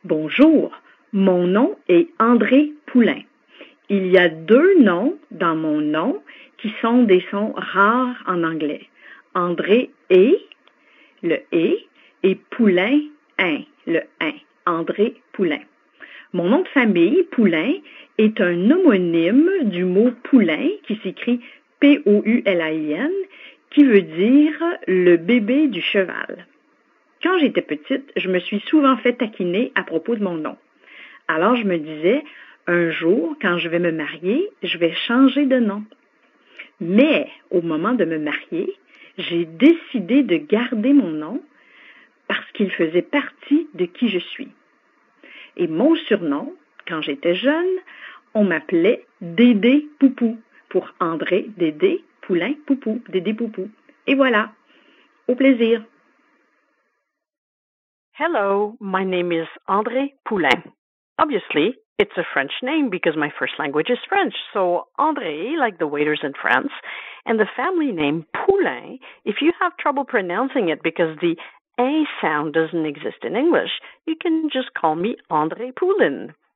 Bonjour, mon nom est André Poulain. Il y a 2 noms dans mon nom qui sont des sons rares en anglais. André le et Poulain, le un. André Poulain. Mon nom de famille, Poulain, est un homonyme du mot poulain qui s'écrit P-O-U-L-A-I-N, qui veut dire le bébé du cheval. Quand j'étais petite, je me suis souvent fait taquiner à propos de mon nom. Alors je me disais, un jour, quand je vais me marier, je vais changer de nom. Mais au moment de me marier, j'ai décidé de garder mon nom parce qu'il faisait partie de qui je suis. Et mon surnom, quand j'étais jeune, on m'appelait Dédé Poupou pour André Dédé Poulain Poupou, Dédé Poupou. Et voilà, au plaisir. Hello, my name is André Poulain. Obviously, it's a French name because my first language is French. So André, like the waiters in France, and the family name Poulain, if you have trouble pronouncing it because the A sound doesn't exist in English, you can just call me André Poulin.